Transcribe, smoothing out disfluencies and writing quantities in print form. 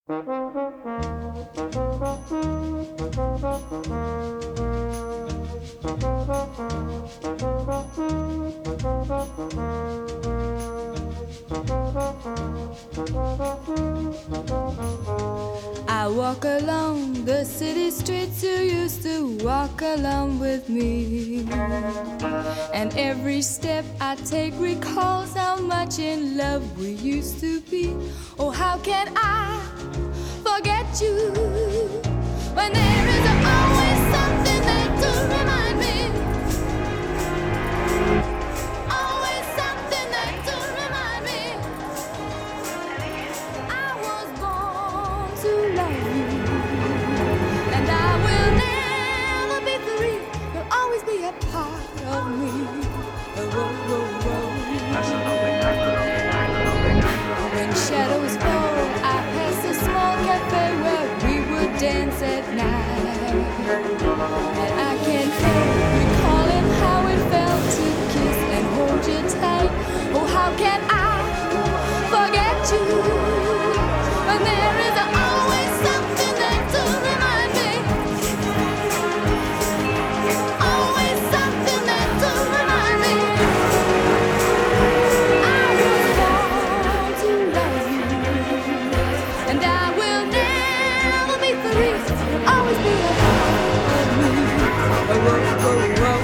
I walk along the city streets you used to walk along with me, and every step I take recalls how much in love we used to be. Oh, how can I forget you when there is always something there to remind me? Always something there to remind me. I was born to love you, and I will never be free. You'll always be a part of me. Oh, oh, oh, oh. When shadows fall, I pass a small cafe where we would dance at night, and I can feel recalling how it felt to kiss and hold you tight. Oh, how can I forget you when there is always something there to remind me? Always something there to remind me. I was born to love you, and I will never be free. You'll always be a part of me. Oh, oh, oh, oh.